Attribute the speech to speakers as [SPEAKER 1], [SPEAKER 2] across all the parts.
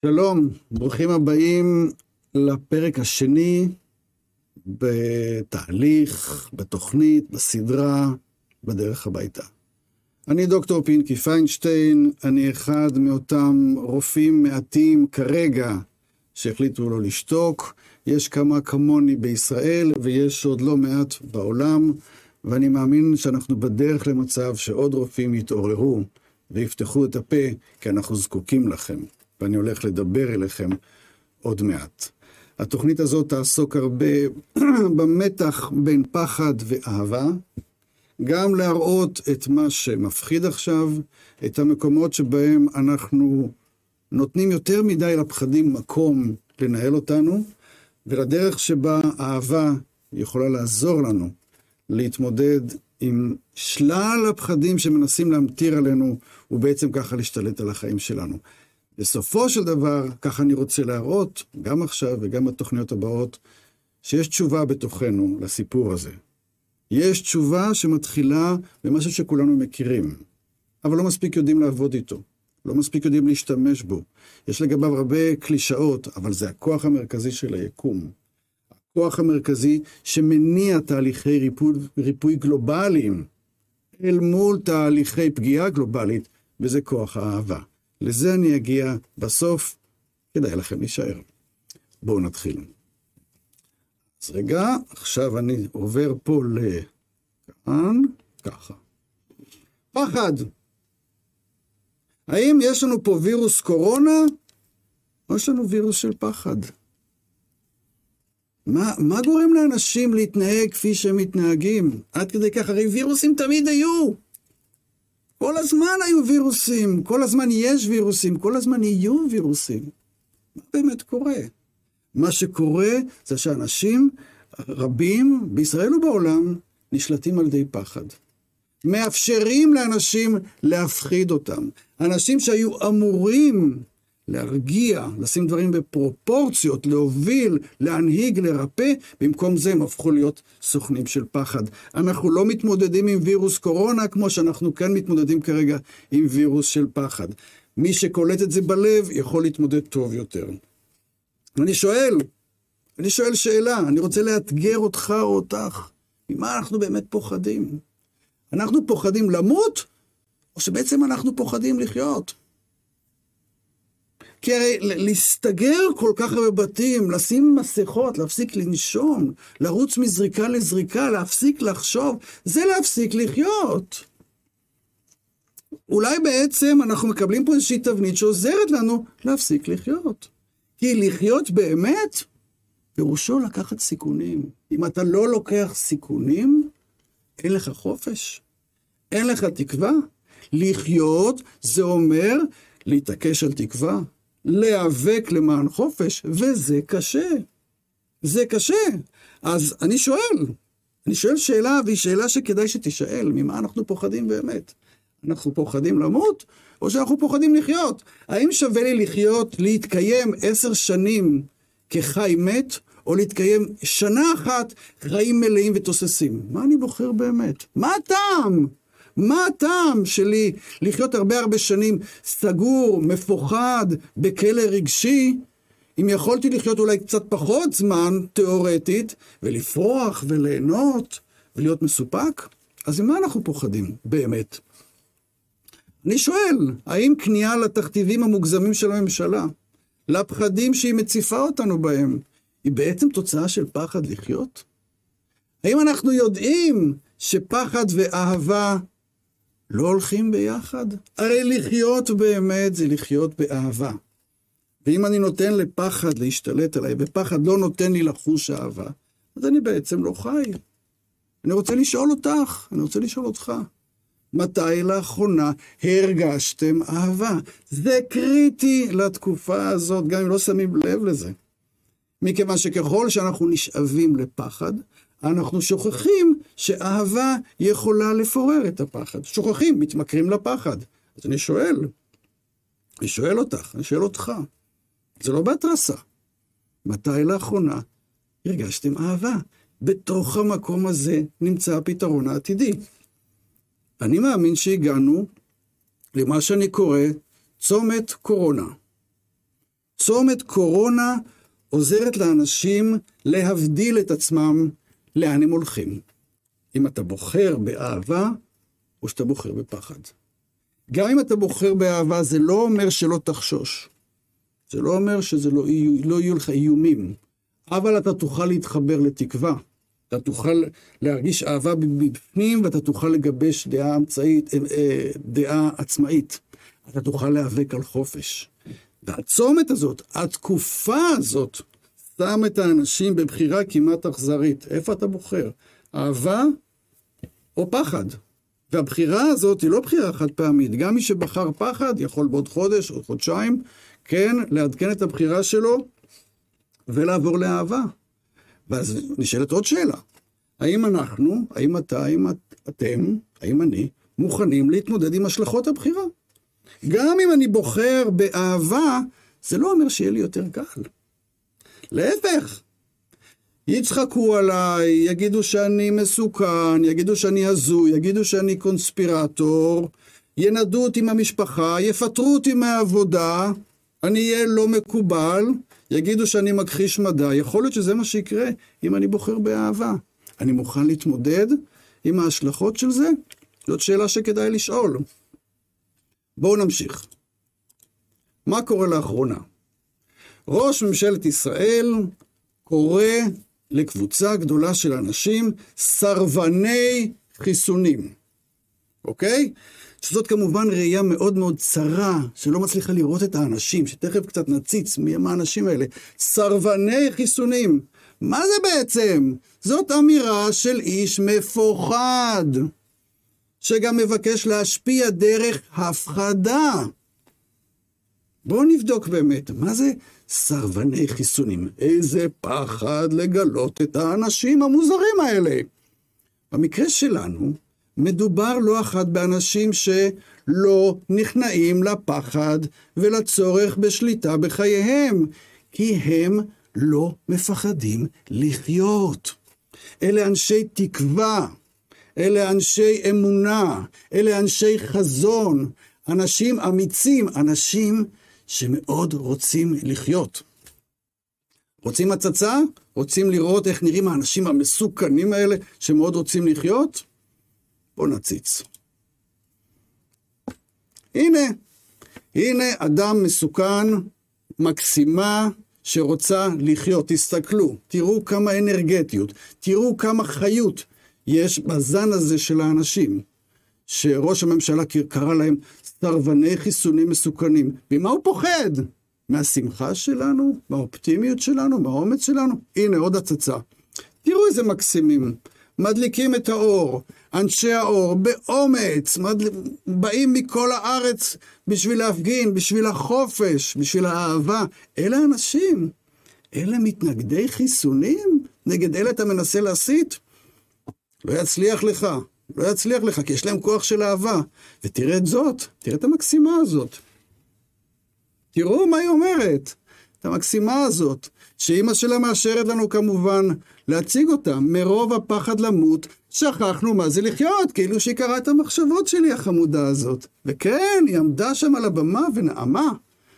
[SPEAKER 1] שלום, ברוכים הבאים לפרק השני בתהליך, בתוכנית, בסדרה, בדרך הביתה. אני דוקטור פינקי פיינשטיין, אני אחד מאותם רופאים מעטים כרגע שהחליטו לא לשתוק. יש כמה כמוני בישראל ויש עוד לא מעט בעולם, ואני מאמין שאנחנו בדרך למצב שעוד רופאים יתעוררו ויפתחו את הפה, כי אנחנו זקוקים לכם. ואני הולך לדבר אליכם עוד מעט. התוכנית הזאת תעסוק הרבה במתח בין פחד ואהבה, גם להראות את מה שמפחיד עכשיו, את המקומות שבהם אנחנו נותנים יותר מדי לפחדים מקום לנהל אותנו, ולדרך שבה האהבה יכולה לעזור לנו להתמודד עם שלל הפחדים שמנסים להמטיר עלינו, ובעצם ככה להשתלט על החיים שלנו. בסופו של דבר, ככה אני רוצה להראות, גם עכשיו וגם בתוכניות הבאות, שיש תשובה בתוכנו לסיפור הזה. יש תשובה שמתחילה במשהו שכולנו מכירים, אבל לא מספיק יודעים לעבוד איתו, לא מספיק יודעים להשתמש בו. יש לגביו הרבה קלישאות, אבל זה הכוח המרכזי של היקום. הכוח המרכזי שמניע תהליכי ריפוי גלובליים, אל מול תהליכי פגיעה גלובלית, וזה כוח האהבה. לזה אני אגיע בסוף, כדאי לכם להישאר. בואו נתחיל. אז רגע, עכשיו אני עובר פה לכאן, ככה. פחד. האם יש לנו פה וירוס קורונה, או יש לנו וירוס של פחד? מה גורם לאנשים להתנהג כפי שהם מתנהגים? עד כדי כך, הרי וירוסים תמיד היו. כל הזמן היו וירוסים, כל הזמן יש וירוסים, כל הזמן יהיו וירוסים. מה באמת קורה? מה שקורה זה שאנשים רבים בישראל ובעולם נשלטים על ידי פחד. מאפשרים לאנשים להפחיד אותם. אנשים שהיו אמורים להרגיע, לשים דברים בפרופורציות, להוביל, להנהיג, לרפא, במקום זה הם הפכו להיות סוכנים של פחד. אנחנו לא מתמודדים עם וירוס קורונה, כמו שאנחנו כן מתמודדים כרגע עם וירוס של פחד. מי שקולט את זה בלב יכול להתמודד טוב יותר. אני שואל שאלה, אני רוצה לאתגר אותך או אותך. ממה אנחנו באמת פוחדים? אנחנו פוחדים למות, או שבעצם אנחנו פוחדים לחיות? כי הרי להסתגר כל כך הרבה בתים, לשים מסכות, להפסיק לנשום, לרוץ מזריקה לזריקה, להפסיק לחשוב, זה להפסיק לחיות. אולי בעצם אנחנו מקבלים פה איזושהי תבנית שעוזרת לנו להפסיק לחיות. כי לחיות באמת, פירושו לקחת סיכונים. אם אתה לא לוקח סיכונים, אין לך חופש, אין לך תקווה. לחיות זה אומר להתעקש על תקווה. להיאבק למען חופש, וזה קשה. זה קשה. אז אני שואל שאלה, והיא שאלה שכדאי שתשאל, ממה אנחנו פוחדים באמת? אנחנו פוחדים למות, או שאנחנו פוחדים לחיות? האם שווה לי לחיות, להתקיים 10 שנים כחי מת, או להתקיים שנה אחת חיים מלאים ותוססים? מה אני בוחר באמת? מה הטעם? מה הטעם שלי לחיות הרבה שנים סגור, מפוחד, בכלא רגשי, אם יכולתי לחיות אולי קצת פחות זמן, תיאורטית, ולפרוח וליהנות ולהיות מסופק? אז ממה אנחנו פוחדים באמת? אני שואל, האם כניעה לתכתיבים המוגזמים של הממשלה, לפחדים שהיא מציפה אותנו בהם, היא בעצם תוצאה של פחד לחיות? האם אנחנו יודעים שפחד ואהבה לא הולכים ביחד? הרי לחיות באמת זה לחיות באהבה. ואם אני נותן לפחד להשתלט עליי, ופחד לא נותן לי לחוש אהבה, אז אני בעצם לא חי. אני רוצה לשאול אותך, אני רוצה לשאול אותך, מתי לאחרונה הרגשתם אהבה? זה קריטי לתקופה הזאת, גם אם לא שמים לב לזה. מכיוון שככל שאנחנו נשאבים לפחד, אנחנו שוכחים שאהבה יכולה לפורר את הפחד. שוכחים, מתמכרים לפחד. אז אני שואל אותך, אני שואל אותך. זה לא בהתרסה. מתי לאחרונה הרגשתם אהבה? בתוך המקום הזה נמצא הפתרון העתידי. אני מאמין שהגענו למה שאני קורא צומת קורונה. צומת קורונה עוזרת לאנשים להבדיל את עצמם לאן הם הולכים. אם אתה בוחר באהבה, או שאתה בוחר בפחד. גם אם אתה בוחר באהבה, זה לא אומר שלא תחשוש. זה לא אומר שזה לא יהיו לך איומים. אבל אתה תוכל להתחבר לתקווה. אתה תוכל להרגיש אהבה בפנים, ואתה תוכל לגבש דעה עצמאית. אתה תוכל להיאבק על חופש. והצומת הזאת, התקופה הזאת, שם את האנשים בבחירה כמעט אכזרית. איפה אתה בוחר? אהבה או פחד? והבחירה הזאת היא לא בחירה חד פעמית. גם מי שבחר פחד יכול בעוד חודש או חודשיים, כן, לעדכן את הבחירה שלו ולעבור לאהבה. ואז נשאלת עוד שאלה. האם אנחנו, האם אתה, האם אתם, האם אני, מוכנים להתמודד עם השלכות הבחירה? גם אם אני בוחר באהבה, זה לא אומר שיהיה לי יותר קל. להפך. יצחקו עליי, יגידו שאני מסוכן, יגידו שאני הזוי, יגידו שאני קונספירטור, ינדו אותי מהמשפחה, יפטרו אותי מהעבודה, אני אהיה לא מקובל, יגידו שאני מכחיש מדע. יכול להיות שזה מה שיקרה אם אני בוחר באהבה. אני מוכן להתמודד עם ההשלכות של זה? זאת שאלה שכדאי לשאול. בואו נמשיך. מה קורה לאחרונה? ראש ממשלת ישראל קורא לקבוצה גדולה של אנשים סרבני חיסונים. אוקיי? שזאת כמובן ראייה מאוד מאוד צרה, שלא מצליחה לראות את האנשים, שתכף קצת נציץ מי הם האנשים האלה. סרבני חיסונים. מה זה בעצם? זאת אמירה של איש מפוחד, שגם מבקש להשפיע דרך הפחדה. בואו נבדוק באמת, מה זה סרבני חיסונים? איזה פחד לגלות את האנשים המוזרים האלה. במקרה שלנו, מדובר לא אחת באנשים שלא נכנעים לפחד ולצורך בשליטה בחייהם, כי הם לא מפחדים לחיות. אלה אנשי תקווה, אלה אנשי אמונה, אלה אנשי חזון, אנשים אמיצים, אנשים שמאוד רוצים לחיות. רוצים הצצה? רוצים לראות איך נראים האנשים המסוכנים האלה שמאוד רוצים לחיות? בואו נציץ. הנה אדם מסוכן, מקסימה, שרוצה לחיות. תסתכלו, תראו כמה אנרגטיות, תראו כמה חיות יש בזן הזה של האנשים, שראש הממשלה קרא להם סרבני חיסונים מסוכנים. ממה הוא פוחד? מהשמחה שלנו? מהאופטימיות שלנו? מהאומץ שלנו? הנה עוד הצצה. תראו איזה מקסימים. מדליקים את האור, אנשי האור, באומץ, באים מכל הארץ בשביל להפגין, בשביל החופש, בשביל האהבה. אלה אנשים, אלה מתנגדי חיסונים, נגד אלה אתה מנסה להסית? לא יצליח לך, לא יצליח לך, כי יש להם כוח של אהבה. ותראה את זאת, תראה את המקסימה הזאת. תראו מה היא אומרת, את המקסימה הזאת, שאמא שלה מאשרת לנו כמובן להציג אותה. מרוב הפחד למות, שכחנו מה זה לחיות, כאילו שהיא קראה את המחשבות שלי החמודה הזאת. וכן, היא עמדה שם על הבמה ונעמה.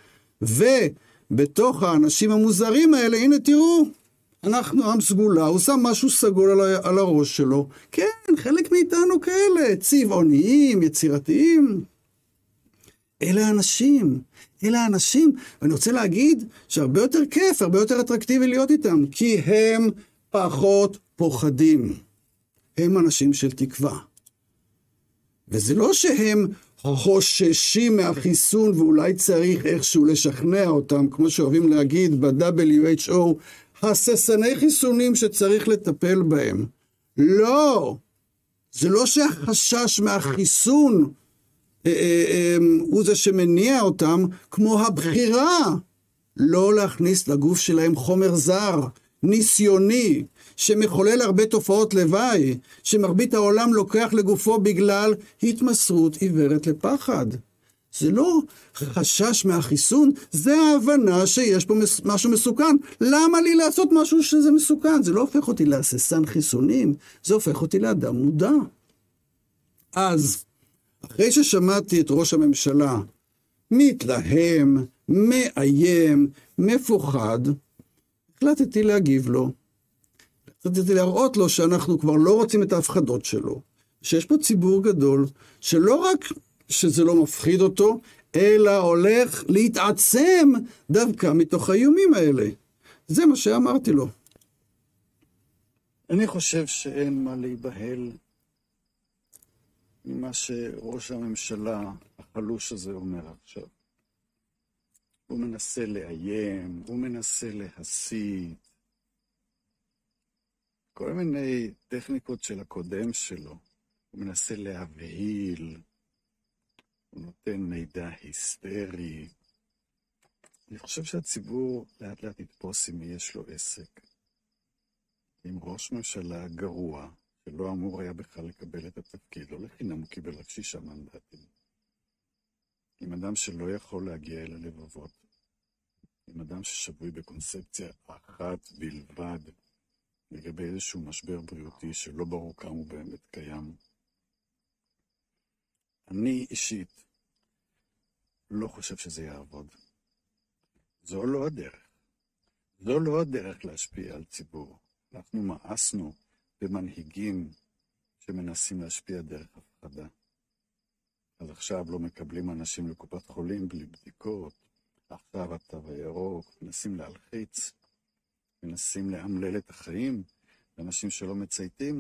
[SPEAKER 1] ובתוך האנשים המוזרים האלה, הנה תראו, אנחנו עם סגולה, הוא שם משהו סגול על הראש שלו. כן, חלק מאיתנו כאלה, צבעוניים, יצירתיים. אלה האנשים, ואני רוצה להגיד שהרבה יותר כיף, הרבה יותר אטרקטיבי להיות איתם, כי הם פחות פוחדים. הם אנשים של תקווה. וזה לא שהם חוששים מהחיסון, ואולי צריך איכשהו לשכנע אותם, כמו שאוהבים להגיד ב-WHO, הססני חיסונים שצריך לטפל בהם. לא, זה לא שהחשש מהחיסון הוא זה שמניע אותם, כמו הבחירה לא להכניס לגוף שלהם חומר זר, ניסיוני, שמחולל הרבה תופעות לוואי, שמרבית העולם לוקח לגופו בגלל התמסרות עיוורת לפחד. זה לא חשש מהחיסון, זה ההבנה שיש פה משהו מסוכן. למה לי לעשות משהו שזה מסוכן? זה לא הופך אותי להססן חיסונים, זה הופך אותי לאדם מודע. אז, אחרי ששמעתי את ראש הממשלה מתלהם, מאיים, מפוחד, החלטתי להגיב לו. החלטתי להראות לו שאנחנו כבר לא רוצים את ההפחדות שלו, שיש פה ציבור גדול, שלא רק שזה לא מפחיד אותו, אלא הולך להתעצם דווקא מתוך האיומים האלה. זה מה שאמרתי לו. אני חושב שאין מה להיבהל ממה שראש הממשלה החלוש הזה אומר עכשיו. הוא מנסה לאיים, הוא מנסה להסית. כל מיני טכניקות של הקודם שלו. הוא מנסה להבהיל. הוא נותן מידע היסטרי. אני חושב שהציבור לאט לאט יתפוס עם מי יש לו עסק. עם ראש ממשלה גרוע, שלא אמור היה בכלל לקבל את התפקיד, לא לחינם הוא קיבל רק 6 מנדטים. עם אדם שלא יכול להגיע אל הלבבות. עם אדם ששבוי בקונספציה אחת בלבד, לגבי איזשהו משבר בריאותי שלא ברור כמה הוא באמת קיים. אני אישית לא חושב שזה יעבוד. זו לא הדרך. זו לא הדרך להשפיע על ציבור. אנחנו מאסנו במנהיגים שמנסים להשפיע דרך הפחדה. אז עכשיו לא מקבלים אנשים לקופת חולים בלי בדיקות. עכשיו התו הירוק, מנסים להלחיץ, מנסים לאמלל את החיים, לאנשים שלא מצייתים.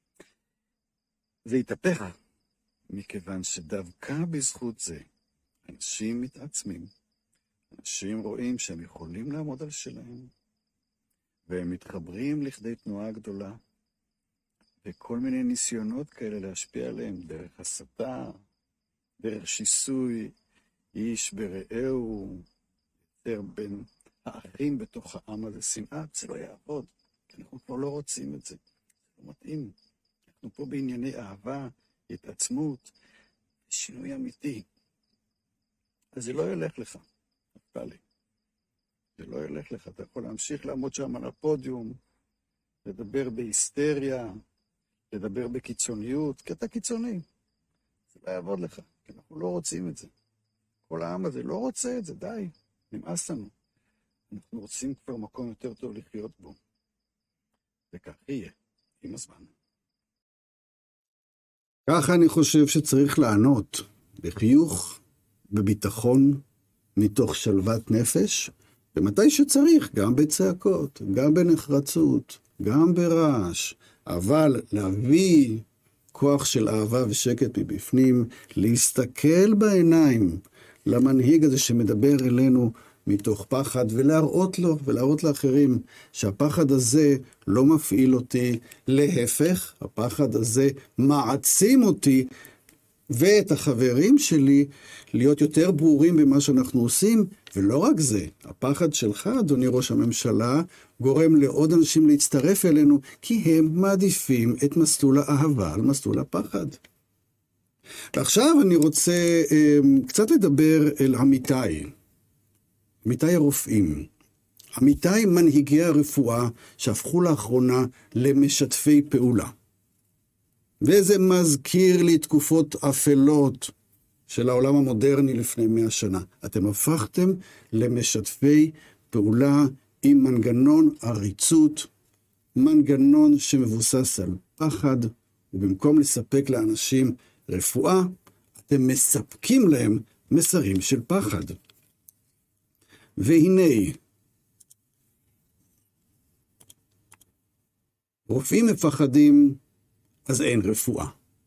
[SPEAKER 1] זה יתהפך, מכיוון שדווקא בזכות זה, אנשים מתעצמים, אנשים רואים שהם יכולים לעמוד על שלהם, והם מתחברים לכדי תנועה גדולה, וכל מיני ניסיונות כאלה להשפיע עליהם, דרך הסתה, דרך שיסוי, איש ברעהו, יותר בין האחים בתוך העם הזה, שנאה, זה לא יעבוד, כי אנחנו כבר לא רוצים את זה, זה לא מתאים. אנחנו פה בענייני אהבה, התעצמות, שינוי אמיתי. אז זה לא ילך לך, נפתלי. זה לא ילך לך, אתה יכול להמשיך לעמוד שם על הפודיום, לדבר בהיסטריה, לדבר בקיצוניות, כי אתה קיצוני. זה לא יעבוד לך, כי אנחנו לא רוצים את זה. כל העם הזה לא רוצה את זה, די, נמאס לנו. אנחנו רוצים כבר מקום יותר טוב לחיות בו. וכך יהיה, עם הזמן. ככה אני חושב שצריך לענות, בחיוך, בביטחון, מתוך שלוות נפש, ומתי שצריך, גם בצעקות, גם בנחרצות, גם ברעש, אבל להביא כוח של אהבה ושקט מבפנים, להסתכל בעיניים למנהיג הזה שמדבר אלינו מתוך פחד, ולהראות לו ולהראות לאחרים שהפחד הזה לא מפעיל אותי, להפך, הפחד הזה מעצים אותי ואת החברים שלי להיות יותר ברורים במה שאנחנו עושים, ולא רק זה, הפחד שלך, אדוני ראש הממשלה, גורם לעוד אנשים להצטרף אלינו, כי הם מעדיפים את מסלול האהבה על מסלול הפחד. ועכשיו אני רוצה קצת לדבר אל עמיתיי, עמיתיי הרופאים, עמיתיי מנהיגי הרפואה שהפכו לאחרונה למשתפי פעולה. וזה מזכיר לי תקופות אפלות של העולם המודרני לפני 100 שנה. אתם הפכתם למשתפי פעולה עם מנגנון עריצות, מנגנון שמבוסס על פחד, ובמקום לספק לאנשים רפואה, אתם מספקים להם מסרים של פחד. והנה, רופאים מפחדים, אז אין רפואה.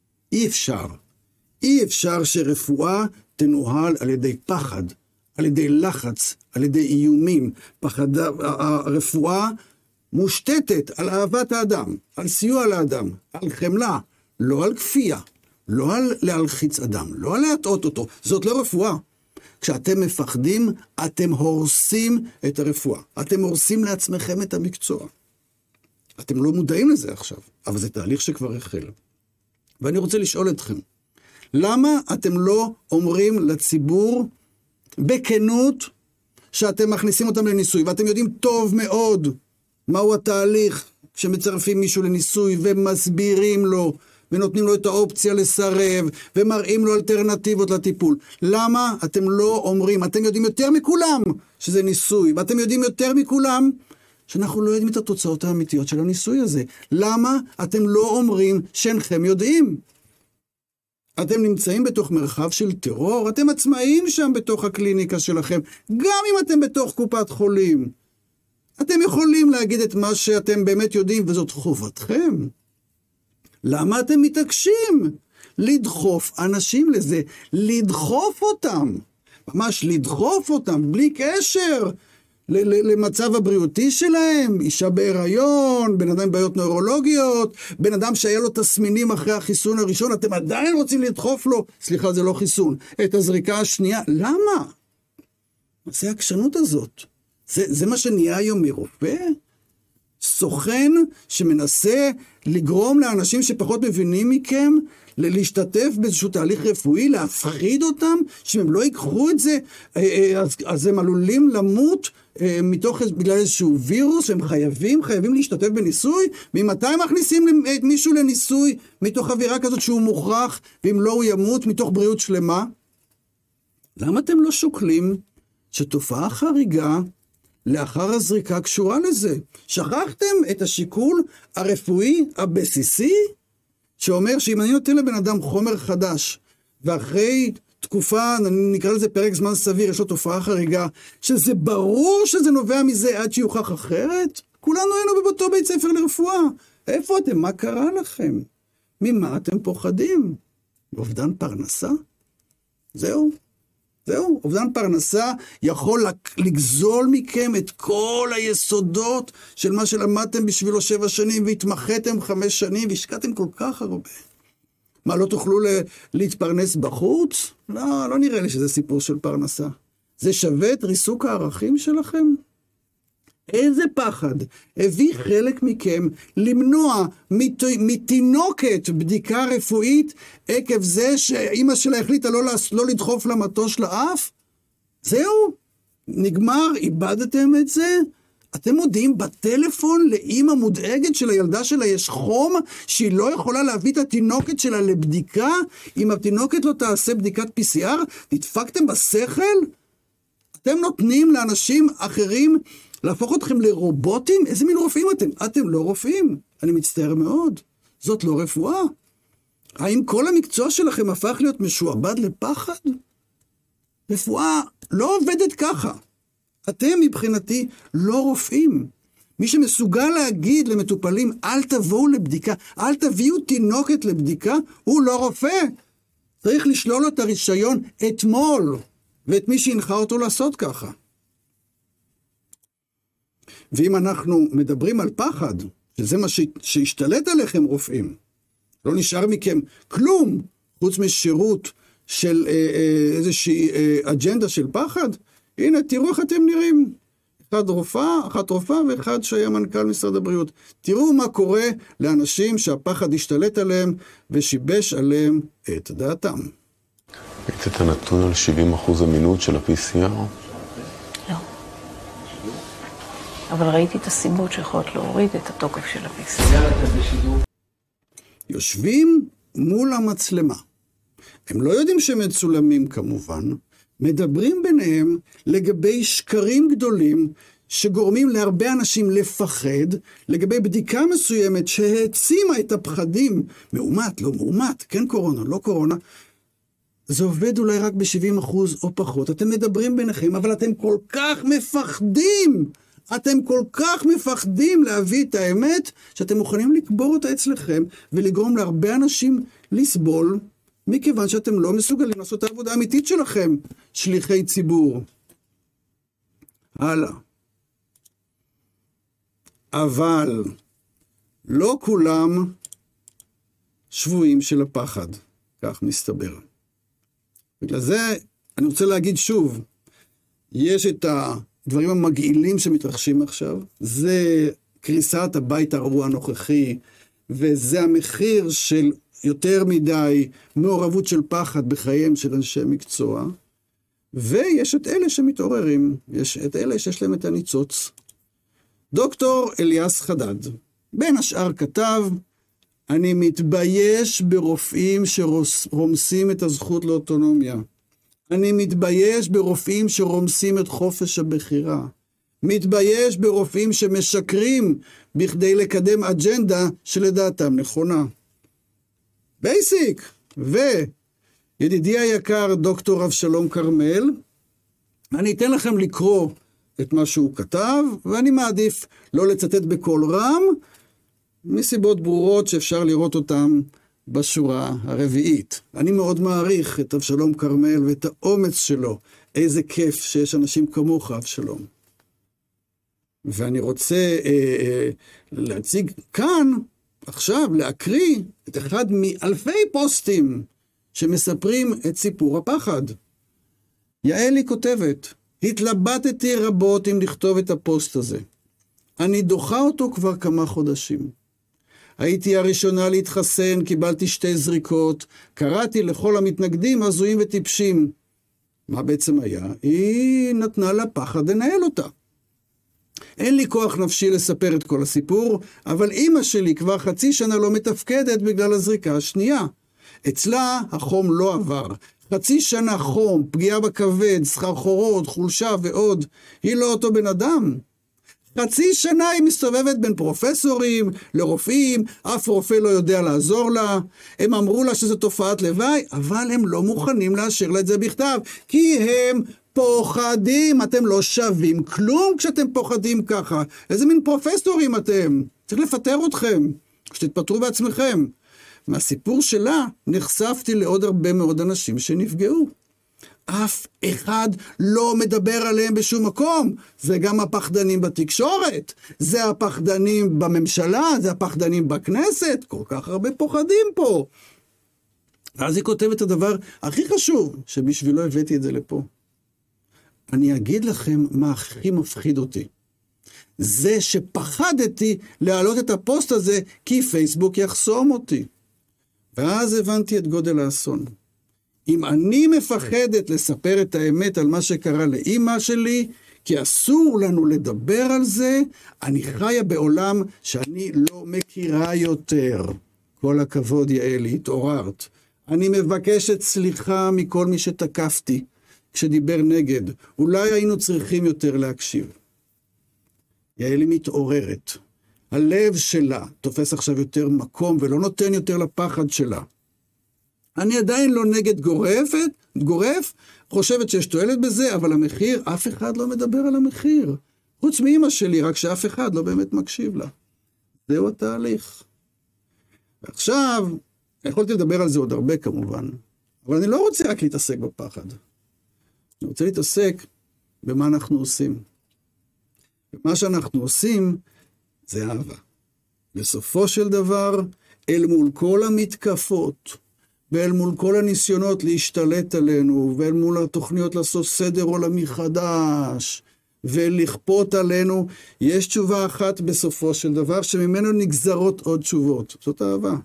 [SPEAKER 1] אי אפשר שרפואה תנוהל על ידי פחד, על ידי לחץ, על ידי איומים. הרפואה מושתתת על אהבת האדם, על סיוע לאדם, על חמלה, לא על כפייה, לא על להלחיץ אדם, לא על להטעות אותו. זאת לא רפואה. כשאתם מפחדים, אתם הורסים את הרפואה. אתם הורסים לעצמכם את המקצוע. אתם לא מודעים לזה עכשיו, אבל זה תהליך שכבר החל. ואני רוצה לשאול אתכם, למה אתם לא אומרים לציבור בכנות שאתם מכניסים אותם לניסוי, ואתם יודעים טוב מאוד מהו התהליך כשמצרפים מישהו לניסוי ומסבירים לו ונותנים לו את האופציה לסרב, ומראים לו אלטרנטיבות לטיפול. למה אתם לא אומרים, אתם יודעים יותר מכולם שזה ניסוי, ואתם יודעים יותר מכולם שאנחנו לא יודעים את התוצאות האמיתיות של הניסוי הזה. למה אתם לא אומרים שאינכם יודעים? אתם נמצאים בתוך מרחב של טרור, אתם עצמאים שם בתוך הקליניקה שלכם, גם אם אתם בתוך קופת חולים. אתם יכולים להגיד את מה שאתם באמת יודעים, וזאת חובתכם. למה אתם מתעקשים? לדחוף אנשים לזה, לדחוף אותם, ממש לדחוף אותם, בלי קשר למצב הבריאותי שלהם, אישה בהיריון, בן אדם עם בעיות נוירולוגיות, בן אדם שהיה לו תסמינים אחרי החיסון הראשון, אתם עדיין רוצים לדחוף לו, סליחה זה לא חיסון, את הזריקה השנייה, למה? מה זה הקשנות הזאת? זה מה שנהיה היום מרופא? סוכן שמנסה לגרום לאנשים שפחות מבינים מכם, להשתתף באיזשהו תהליך רפואי, להפחיד אותם, שאם הם לא ייקחו את זה, אז הם עלולים למות בגלל איזשהו וירוס, הם חייבים להשתתף בניסוי, ממתי מכניסים את מישהו לניסוי, מתוך אווירה כזאת שהוא מוכרח, ואם לא הוא ימות, מתוך בריאות שלמה? למה אתם לא שוקלים שתופעה חריגה לאחר הזריקה קשורה לזה? שכחתם את השיקול הרפואי הבסיסי, שאומר שאם אני נותן לבן אדם חומר חדש, ואחרי תקופה, נקרא לזה פרק זמן סביר, יש לו תופעה חריגה, שזה ברור שזה נובע מזה עד שיוכח אחרת? כולנו היינו באותו בית ספר לרפואה. איפה אתם? מה קרה לכם? ממה אתם פוחדים? אובדן פרנסה? זהו, אובדן פרנסה יכול לגזול מכם את כל היסודות של מה שלמדתם בשבילו 7 שנים, והתמחיתם 5 שנים, והשקעתם כל כך הרבה. מה, לא תוכלו להתפרנס בחוץ? לא נראה לי שזה סיפור של פרנסה. זה שווה את ריסוק הערכים שלכם? איזה פחד הביא חלק מכם למנוע מתינוקת בדיקה רפואית עקב זה שאמא שלה החליטה לא לדחוף למטוש לאף? זהו, נגמר, איבדתם את זה? אתם מודיעים בטלפון לאמא מודאגת של הילדה שלה יש חום, שהיא לא יכולה להביא את התינוקת שלה לבדיקה? אם התינוקת לא תעשה בדיקת PCR, נדפקתם בשכל? אתם נותנים לאנשים אחרים להפוך אתכם לרובוטים? איזה מין רופאים אתם? אתם לא רופאים. אני מצטער מאוד. זאת לא רפואה. האם כל המקצוע שלכם הפך להיות משועבד לפחד? רפואה לא עובדת ככה. אתם מבחינתי לא רופאים. מי שמסוגל להגיד למטופלים, אל תבואו לבדיקה, אל תביאו תינוקת לבדיקה, הוא לא רופא. צריך לשלול לו את הרישיון אתמול, ואת מי שהנחה אותו לעשות ככה. ואם אנחנו מדברים על פחד, שזה מה שהשתלט עליכם רופאים, לא נשאר מכם כלום, חוץ משירות של איזושהי אג'נדה של פחד, הנה תראו איך אתם נראים, אחת רופאה ואחד שהיה מנכ"ל משרד הבריאות. תראו מה קורה לאנשים שהפחד השתלט עליהם ושיבש עליהם את דעתם.
[SPEAKER 2] ראית את הנתון על 70% אמינות של ה-PCR?
[SPEAKER 3] לא. אבל ראיתי את הסיבות שיכולות להוריד את התוקף של ה-PCR.
[SPEAKER 1] יושבים מול המצלמה. הם לא יודעים שהם מצולמים כמובן, מדברים ביניהם לגבי שקרים גדולים שגורמים להרבה אנשים לפחד, לגבי בדיקה מסוימת שהעצימה את הפחדים, מאומת, לא מאומת, כן קורונה, לא קורונה, זה עובד אולי רק ב-70% או פחות. אתם מדברים ביניכם, אבל אתם כל כך מפחדים, להביא את האמת, שאתם מוכנים לקבור אותה אצלכם, ולגרום להרבה אנשים לסבול, מכיוון שאתם לא מסוגלים לעשות את העבודה האמיתית שלכם, שליחי ציבור. הלאה. אבל לא כולם שבויים של הפחד, כך מסתבר. בגלל זה אני רוצה להגיד שוב, יש את הדברים המגעילים שמתרחשים עכשיו, זה קריסת הבית הרעוע הנוכחי, וזה המחיר של יותר מדי מעורבות של פחד בחייהם של אנשי מקצוע, ויש את אלה שמתעוררים, יש את אלה שיש להם את הניצוץ. דוקטור אליאס חדד, בין השאר כתב אני מתבייש ברופאים שרומסים את הזכות לאוטונומיה. אני מתבייש ברופאים שרומסים את חופש הבחירה. מתבייש ברופאים שמשקרים בכדי לקדם אג'נדה שלדעתם נכונה. בייסיק. וידידי היקר דוקטור אבשלום כרמל, אני אתן לכם לקרוא את מה שהוא כתב, ואני מעדיף לא לצטט בקול רם, מסיבות ברורות שאפשר לראות אותם בשורה הרביעית. אני מאוד מעריך את אבשלום כרמל ואת האומץ שלו. איזה כיף שיש אנשים כמוך, אבשלום. ואני רוצה להציג כאן, עכשיו, להקריא את אחד מאלפי פוסטים שמספרים את סיפור הפחד. יעלי כותבת, התלבטתי רבות אם לכתוב את הפוסט הזה. אני דוחה אותו כבר כמה חודשים. הייתי הראשונה להתחסן, קיבלתי 2 זריקות, קראתי לכל המתנגדים הזויים וטיפשים. מה בעצם היה? היא נתנה לה פחד לנהל אותה. אין לי כוח נפשי לספר את כל הסיפור, אבל אמא שלי כבר 0.5 שנה לא מתפקדת בגלל הזריקה השנייה. אצלה החום לא עבר. 0.5 שנה חום, פגיעה בכבד, סחרחורות, חולשה ועוד. היא לא אותו בן אדם. 0.5 שנה היא מסתובבת בין פרופסורים לרופאים, אף רופא לא יודע לעזור לה. הם אמרו לה שזו תופעת לוואי, אבל הם לא מוכנים לאשר לה את זה בכתב, כי הם פוחדים. אתם לא שווים כלום כשאתם פוחדים ככה. איזה מין פרופסורים אתם? צריך לפטר אתכם, שתתפטרו בעצמכם. מהסיפור שלה נחשפתי לעוד הרבה מאוד אנשים שנפגעו. אף אחד לא מדבר עליהם בשום מקום. זה גם הפחדנים בתקשורת, זה הפחדנים בממשלה, זה הפחדנים בכנסת, כל כך הרבה פוחדים פה. ואז היא כותבת את הדבר הכי חשוב, שבשבילו הבאתי את זה לפה. אני אגיד לכם מה הכי מפחיד אותי. זה שפחדתי להעלות את הפוסט הזה, כי פייסבוק יחסום אותי. ואז הבנתי את גודל האסון. אם אני מפחדת לספר את האמת על מה שקרה לאמא שלי, כי אסור לנו לדבר על זה, אני חיה בעולם שאני לא מכירה יותר. כל הכבוד יעלי, התעוררת. אני מבקשת סליחה מכל מי שתקפתי כשדיבר נגד. אולי היינו צריכים יותר להקשיב. יעלי מתעוררת. הלב שלה תופס עכשיו יותר מקום ולא נותן יותר לפחד שלה. אני עדיין לא נגד גורף, חושבת שיש תועלת בזה, אבל המחיר, אף אחד לא מדבר על המחיר. חוץ מאמא שלי, רק שאף אחד לא באמת מקשיב לה. זהו התהליך. ועכשיו, יכולתי לדבר על זה עוד הרבה כמובן, אבל אני לא רוצה רק להתעסק בפחד. אני רוצה להתעסק במה אנחנו עושים. ומה שאנחנו עושים זה אהבה. בסופו של דבר, אל מול כל המתקפות, ואל מול כל הניסיונות להשתלט עלינו, ואל מול התוכניות לעשות סדר עולמי חדש, ולכפות עלינו, יש תשובה אחת בסופו של דבר, שממנו נגזרות עוד תשובות. זאת אהבה.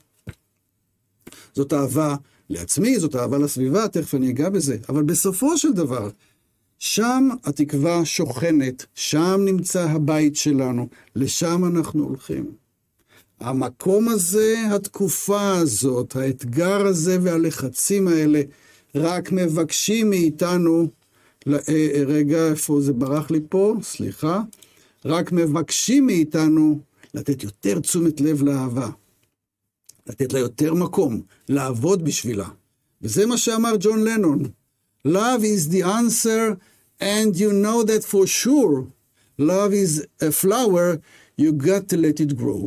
[SPEAKER 1] זאת אהבה לעצמי, זאת אהבה לסביבה, תכף אני אגע בזה. אבל בסופו של דבר, שם התקווה שוכנת, שם נמצא הבית שלנו, לשם אנחנו הולכים. המקום הזה, התקופה הזאת, האתגר הזה והלחצים האלה, רק מבקשים מאיתנו, רגע, איפה זה ברח לי פה? סליחה. רק מבקשים מאיתנו לתת יותר תשומת לב לאהבה. לתת לה יותר מקום, לעבוד בשבילה. וזה מה שאמר ג'ון לנון. Love is the answer, and you know that for sure. Love is a flower, you got to let it grow.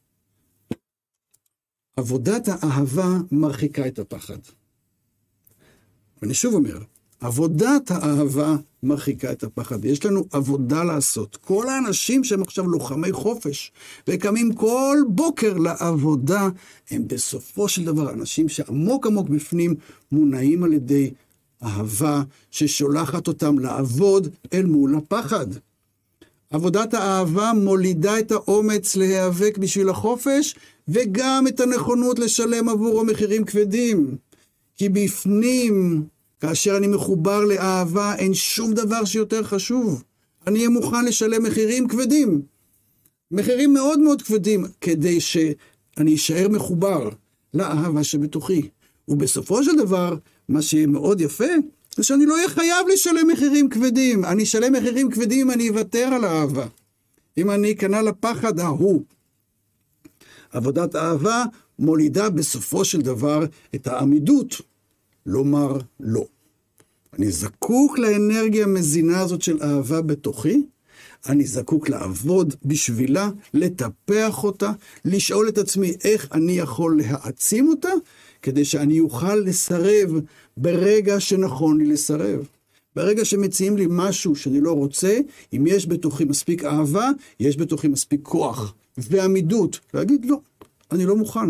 [SPEAKER 1] עבודת האהבה מרחיקה את הפחד. ואני שוב אומר, עבודת האהבה מרחיקה את הפחד. יש לנו עבודה לעשות. כל האנשים שהם עכשיו לוחמי חופש, וקמים כל בוקר לעבודה, הם בסופו של דבר אנשים שעמוק עמוק בפנים מונעים על ידי אהבה ששולחת אותם לעבוד אל מול הפחד. עבודת האהבה מולידה את האומץ להיאבק בשביל החופש, וגם את הנכונות לשלם עבורו מחירים כבדים. כי בפנים, כאשר אני מחובר לאהבה, אין שום דבר שיותר חשוב. אני אהיה מוכן לשלם מחירים כבדים. מחירים מאוד מאוד כבדים, כדי אני אשאר מחובר לאהבה שבתוכי. ובסופו של דבר, מה שמאוד יפה, זה שאני לא אהיה חייב לשלם מחירים כבדים. אני אשלם מחירים כבדים, אני אוותר על האהבה. אם אני אכנע לפחד ההוא. עבודת האהבה מולידה בסופו של דבר את העמידות, לומר לא. אני זקוק לאנרגיה המזינה הזאת של אהבה בתוכי, אני זקוק לעבוד בשבילה, לטפח אותה, לשאול את עצמי איך אני יכול להעצים אותה, כדי שאני אוכל לסרב ברגע שנכון לי לסרב. ברגע שמציעים לי משהו שאני לא רוצה, אם יש בתוכי מספיק אהבה, יש בתוכי מספיק כוח ועמידות, להגיד לא, אני לא מוכן.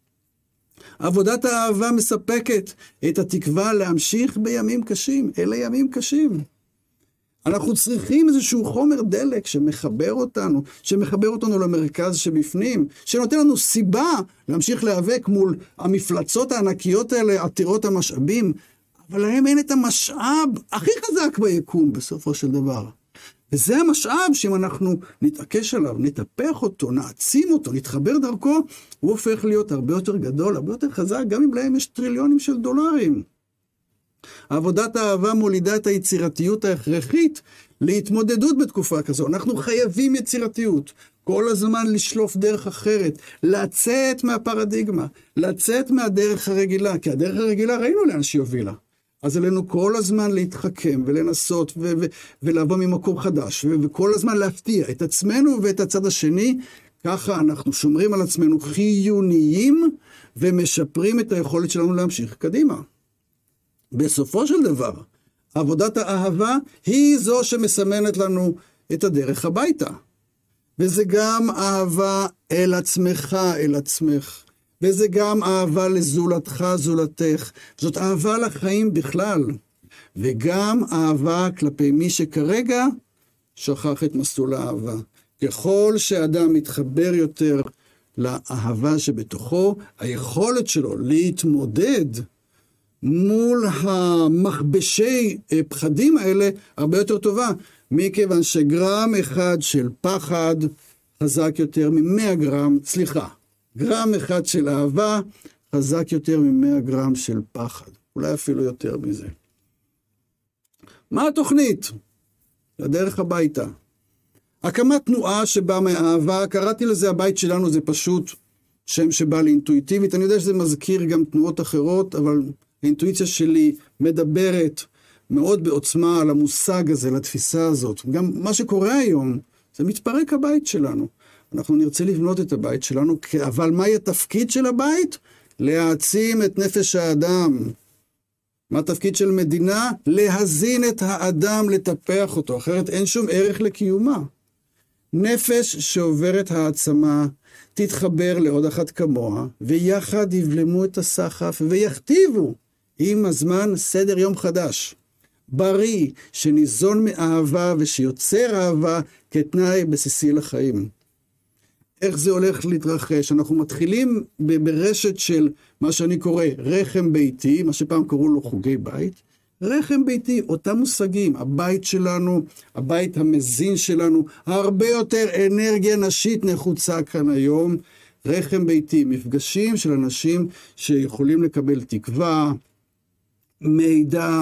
[SPEAKER 1] עבודת האהבה מספקת את התקווה להמשיך בימים קשים. אלה ימים קשים. אנחנו צריכים איזשהו חומר דלק שמחבר אותנו למרכז שבפנים, שנותן לנו סיבה להמשיך להיאבק מול המפלצות הענקיות האלה, עתירות המשאבים, אבל להם אין את המשאב הכי חזק ביקום בסופו של דבר. וזה המשאב שאם אנחנו נתעקש עליו, נטפח אותו, נעצים אותו, נתחבר דרכו, הוא הופך להיות הרבה יותר גדול, הרבה יותר חזק, גם אם להם יש טריליונים של דולרים. עבודת האהבה מולידה את היצירתיות ההכרחית להתמודדות בתקופה כזו. אנחנו חייבים יצירתיות, כל הזמן לשלוף דרך אחרת, לצאת מהפרדיגמה, לצאת מהדרך הרגילה, כי הדרך הרגילה ראינו לאן שהיא הובילה. אז עלינו כל הזמן להתחכם ולנסות ולעבור ממקום חדש, וכל הזמן להפתיע את עצמנו ואת הצד השני, ככה אנחנו שומרים על עצמנו חיוניים ומשפרים את היכולת שלנו להמשיך קדימה. בסופו של דבר, עבודת האהבה היא זו שמסמנת לנו את הדרך הביתה. וזה גם אהבה אל עצמך, אל עצמך. וזה גם אהבה לזולתך, זולתך. זאת אהבה לחיים בכלל. וגם אהבה כלפי מי שכרגע שכח את מסלול האהבה. ככל שאדם מתחבר יותר לאהבה שבתוכו, היכולת שלו להתמודד מול המכבשי פחדים האלה הרבה יותר טובה, מכיוון שגרם אחד של פחד חזק יותר מ-100 גרם, גרם אחד של אהבה חזק יותר מ-100 גרם של פחד, אולי אפילו יותר מזה. מה התוכנית? לדרך הביתה. הקמת תנועה שבאה מהאהבה, קראתי לזה הבית שלנו, זה פשוט שם שבא לי אינטואיטיבית, אני יודע שזה מזכיר גם תנועות אחרות, אבל האינטואיציה שלי מדברת מאוד בעוצמה על המושג הזה, לתפיסה הזאת. גם מה שקורה היום, זה מתפרק הבית שלנו. אנחנו נרצה לבנות את הבית שלנו, אבל מהי התפקיד של הבית? להעצים את נפש האדם. מה התפקיד של מדינה? להזין את האדם, לטפח אותו, אחרת אין שום ערך לקיומה. נפש שעוברת העצמה, תתחבר לעוד אחת כמוה, ויחד יבלמו את הסחף, ויכתיבו עם הזמן סדר יום חדש. בריא, שניזון מאהבה, ושיוצר אהבה כתנאי בסיסי לחיים. איך זה הולך להתרחש? אנחנו מתחילים ברשת של מה שאני קורא רחם ביתי, מה שפעם קראו לו חוגי בית. רחם ביתי, אותם מושגים, הבית שלנו, הבית המזין שלנו, הרבה יותר אנרגיה נשית נחוצה כאן היום. רחם ביתי, מפגשים של אנשים שיכולים לקבל תקווה, מידע,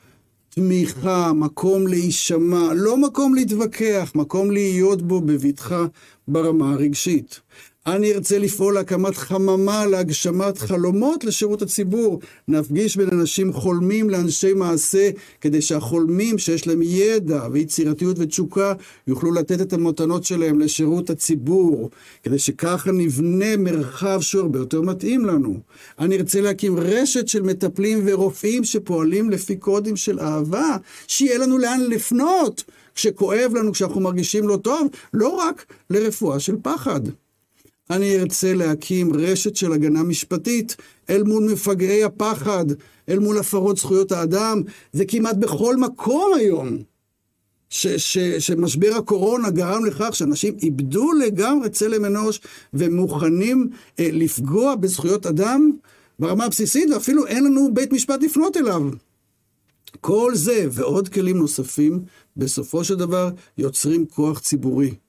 [SPEAKER 1] תמיכה, מקום להישמע, לא מקום להתווכח, מקום להיות בו בביטחה ברמה הרגשית. אני ארצה לפעול להקמת חממה, להגשמת חלומות לשירות הציבור. נפגיש בין אנשים חולמים לאנשי מעשה, כדי שהחולמים שיש להם ידע ויצירתיות ותשוקה, יוכלו לתת את המתנות שלהם לשירות הציבור, כדי שככה נבנה מרחב שהוא הרבה יותר מתאים לנו. אני ארצה להקים רשת של מטפלים ורופאים שפועלים לפי קודים של אהבה, שיהיה לנו לאן לפנות, כשכואב לנו, כשאנחנו מרגישים לא טוב, לא רק לרפואה של פחד. אני ארצה להקים רשת של הגנה משפטית אל מול מפגעי הפחד, אל מול הפרות זכויות האדם. זה כמעט בכל מקום היום שמשבר הקורונה גרם לכך שאנשים איבדו לגמרי צלם אנוש ומוכנים לפגוע בזכויות אדם ברמה הבסיסית, ואפילו אין לנו בית משפט לפנות אליו. כל זה ועוד כלים נוספים בסופו של דבר יוצרים כוח ציבורי.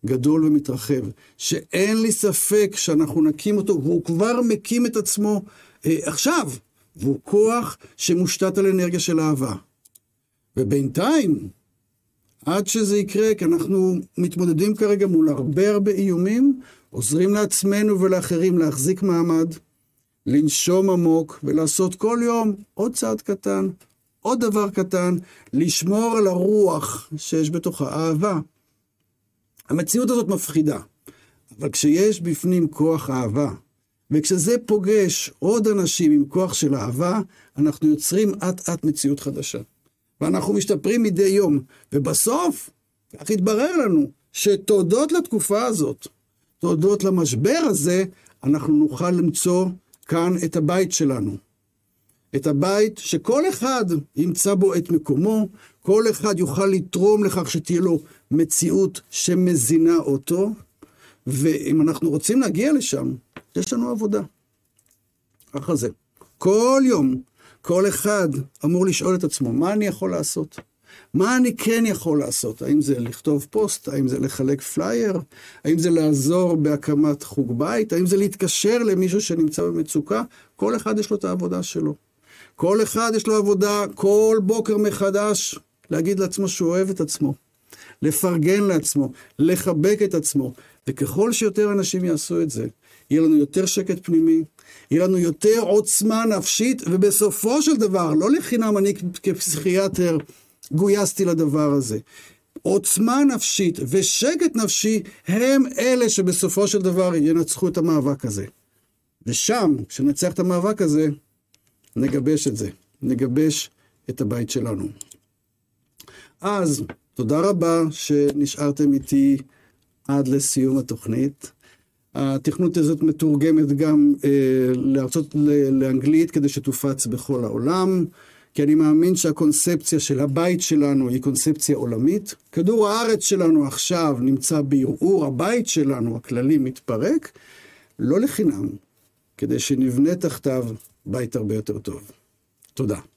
[SPEAKER 1] גדול ומתרחב, שאין לי ספק שאנחנו נקים אותו, והוא כבר מקים את עצמו עכשיו, והוא כוח שמושתת על אנרגיה של אהבה. ובינתיים, עד שזה יקרה, כי אנחנו מתמודדים כרגע מול הרבה איומים, עוזרים לעצמנו ולאחרים להחזיק מעמד, לנשום עמוק ולעשות כל יום עוד צעד קטן, עוד דבר קטן, לשמור על הרוח שיש בתוך האהבה. המציאות הזאת מפחידה, אבל כשיש בפנים כוח אהבה, וכשזה פוגש עוד אנשים עם כוח של אהבה, אנחנו יוצרים עט מציאות חדשה. ואנחנו משתפרים מדי יום, ובסוף, כך התברר לנו, שתודות לתקופה הזאת, תודות למשבר הזה, אנחנו נוכל למצוא כאן את הבית שלנו. את הבית שכל אחד ימצא בו את מקומו, כל אחד יוכל לתרום לכך שתהיה לו מציאות שמזינה אותו, ואם אנחנו רוצים להגיע לשם, יש לנו עבודה. ככה זה. כל יום, כל אחד אמור לשאול את עצמו, מה אני יכול לעשות? מה אני כן יכול לעשות? האם זה לכתוב פוסט? האם זה לחלק פלייר? האם זה לעזור בהקמת חוג בית? האם זה להתקשר למישהו שנמצא במצוקה? כל אחד יש לו את העבודה שלו. כל אחד יש לו עבודה כל בוקר מחדש, להגיד לעצמו שהוא אוהב את עצמו, לפרגן לעצמו, לחבק את עצמו. וככל שיותר אנשים יעשו את זה, יהיה לנו יותר שקט פנימי, יהיה לנו יותר עוצמה נפשית, ובסופו של דבר, לא לחינם אני כפסיכיאטר גויסתי לדבר הזה. עוצמה נפשית ושקט נפשי הם אלה שבסופו של דבר ינצחו את המאבק הזה. ושם, כשנצח את המאבק הזה, נגבש את זה, נגבש את הבית שלנו. אז, תודה רבה שנשארתם איתי עד לסיום התוכנית. התכנות הזאת מתורגמת גם לאנגלית כדי שתופץ בכל העולם, כי אני מאמין שהקונספציה של הבית שלנו היא קונספציה עולמית. כדור הארץ שלנו עכשיו נמצא בערעור, הבית שלנו הכללי מתפרק, לא לחינם, כדי שנבנה תחתיו בית הרבה יותר טוב. תודה.